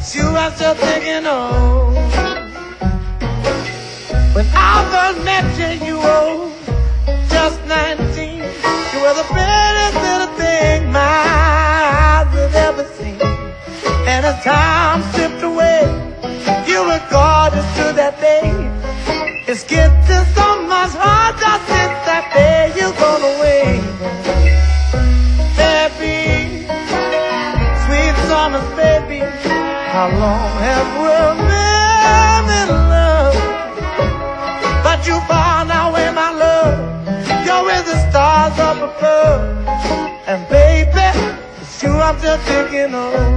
It's you I'm still thinking of. When I first met you, you were just 19. You were the prettiest little thing my eyes had ever seen. And as time slipped away, you were gorgeous to that day. It's getting so much harder since that day you've gone away. Baby, sweet summer baby, how long have we been in love? But you far now away, my love. You're with the stars up above. And baby, it's you I'm still thinking of.